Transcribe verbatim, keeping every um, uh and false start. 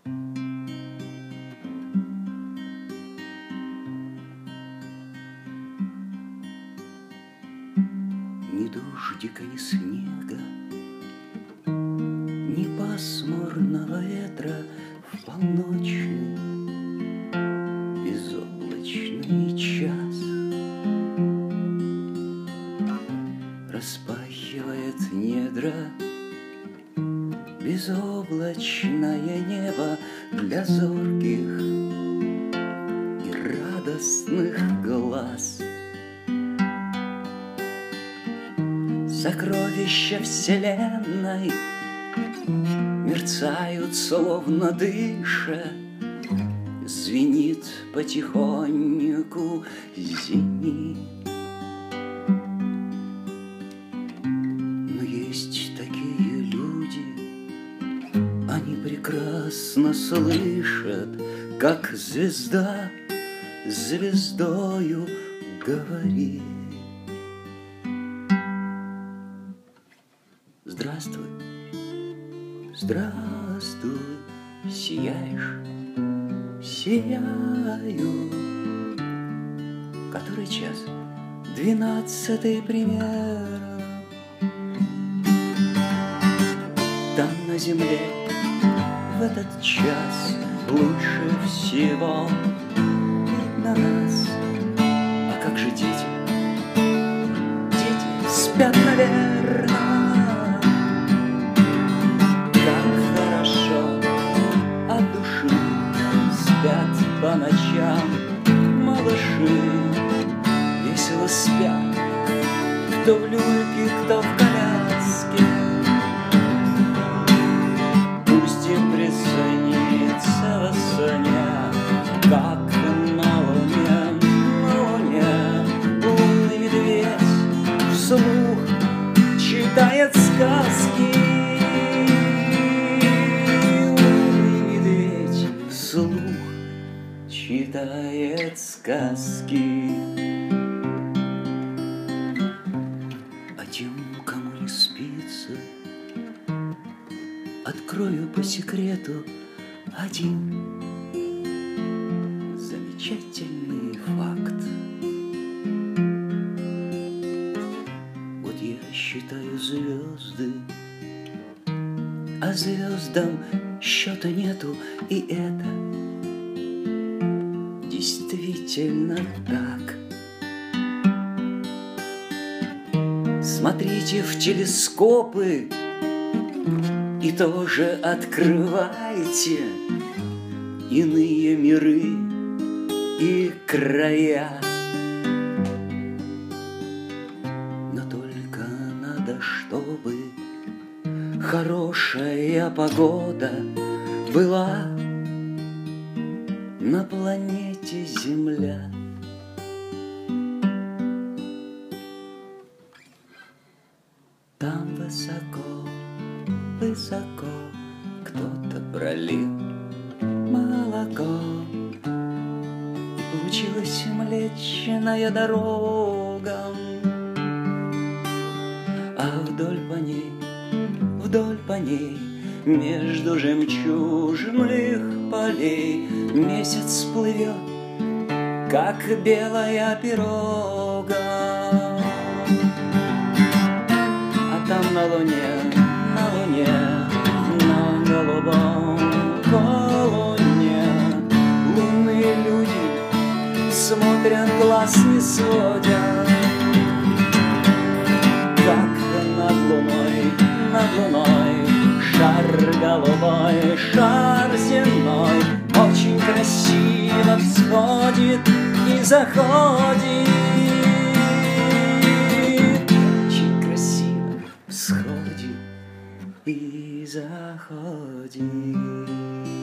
Ни дождика, ни снега, ни пасмурного ветра в полночный безоблачный час распахивает недра безоблачное небо для зорких и радостных глаз. Сокровища вселенной мерцают, словно дыша, звенит потихоньку зенит. Но есть такие люди, они прекрасно слышат, как звезда звездою говорит. Здравствуй, здравствуй, сияешь, сияю. Который час? Двенадцатый примерно. Там на земле в этот час лучше всего на нас. А как же дети? Дети спят, наверно. По ночам малыши весело спят, кто в люльке, кто в коляске. Пусть им приснится во сне, как на луне, на луне лунный медведь вслух читает сказки. Лунный медведь вслух читает сказки. А тем, кому не спится, открою по секрету один замечательный факт. Вот я считаю звезды, а звездам счета нету, и это действительно так. Смотрите в телескопы и тоже открывайте иные миры и края. Но только надо, чтобы хорошая погода была на планете Земля. Там высоко, высоко кто-то пролил молоко, и получилась Млечная дорога. А вдоль по ней, вдоль по ней, между жемчужных полей месяц плывет, как белая пирога. А там на луне, на луне, на голубом луне лунные люди смотрят, глаз не сводят, как над луной, над луной шар голубой, шар земной очень красиво всходит и заходит. Очень красиво всходит и заходит.